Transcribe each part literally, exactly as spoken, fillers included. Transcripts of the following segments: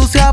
luz se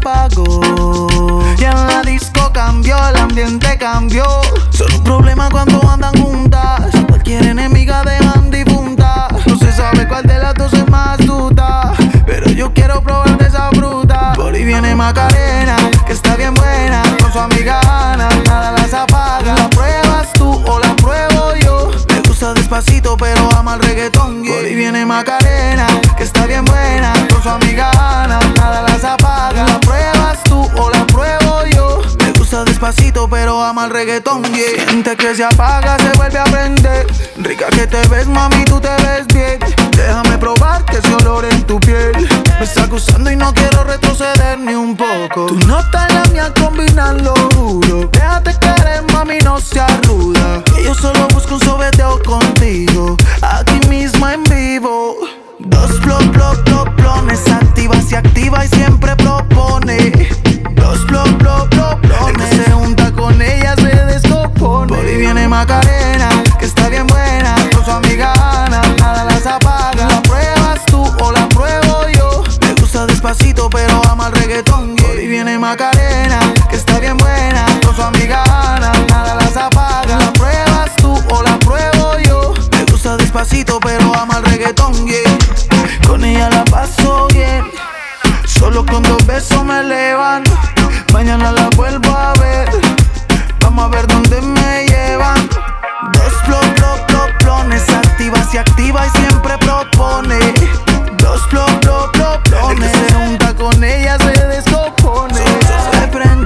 apagó y en la disco cambió, el ambiente cambió. Son un problema cuando andan juntas, cualquier enemiga dejan difunta. No se sabe cuál de las dos es más astuta, pero yo quiero probar de esa fruta. Por ahí viene Macarena, que está bien buena, con su amiga Ana, nada las apaga. ¿La pruebas tú o la pruebo yo? Me gusta despacito pero ama el reggaetón, yeah. Por ahí viene Macarena, que está bien buena, con su amiga Ana, nada las apaga. ¿La pruebas tú o la pruebo yo? Me gusta despacito pero ama el reggaetón, yeah. Siente que se apaga, se vuelve a prender. Rica que te ves, mami, tú te ves bien. Déjame probar que ese olor en tu piel me está acusando y no quiero retroceder ni un poco. Tu nota y la mía combinan, lo juro. Déjate querer, mami, no seas ruda, que yo solo busco un sobeteo contigo, aquí mismo en vivo. Dos plop, plop, plop, plones, activa, se activa y siempre propone. Dos plop, plop, plop, plones, el que se junta con ella se descompone. Por ahí viene Macarena, que está bien buena, con su amiga Ana, nada las apaga. ¿La pruebas tú o la pruebo yo? Me gusta despacito pero ama el reggaetón, yeah. Por ahí viene Macarena, que está bien buena, con su amiga Ana, nada las apaga. ¿La pruebas tú o la pruebo yo? Me gusta despacito pero ama el reggaetón, yeah. Con ella la paso bien, solo con dos besos me elevan. Mañana la vuelvo a ver, vamos a ver dónde me llevan. Dos plop, plop, plop, plones, activa, se activa y siempre propone. Dos plop, plop, plop, plones, el que se junta con ella se descompone. Se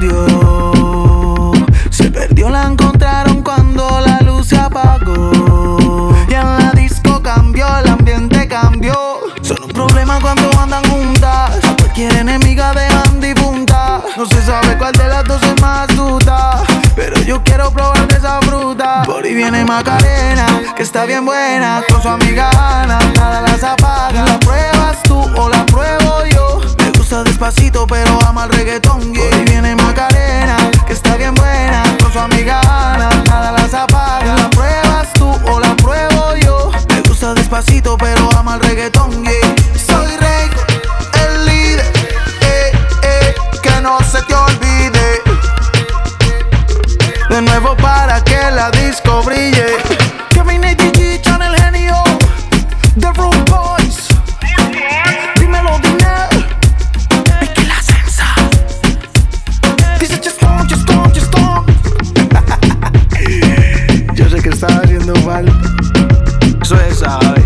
prendió, se perdió, la encontraron cuando la luz se apagó y en la disco cambió, el ambiente cambió. Son un problema cuando andan juntas, a cualquier enemiga dejan difunta. No se sabe cuál de las dos es más astuta, pero yo quiero probar de esa fruta. Por ahí viene Macarena, que está bien buena, con su amiga Ana, nada las apaga. ¿La pruebas tú o la pruebo yo? Me gusta despacito pero ama el reggaetón, yeah. Por ahí viene Macarena, que está bien buena, con su amiga Ana, nada las apaga. ¿La pruebas tú o la pruebo yo? Me gusta despacito pero ama el reggaetón, yeah. Soy Rico, el líder, eh, eh, que no se te olvide. De nuevo para que la disco brille. Kevin A D G, Channel Genio, The Room Boys. Dímelo, dinero. Es que la sensa dice just on, just on, just on. Yo sé que estaba haciendo mal. Eso es, ¿sabes?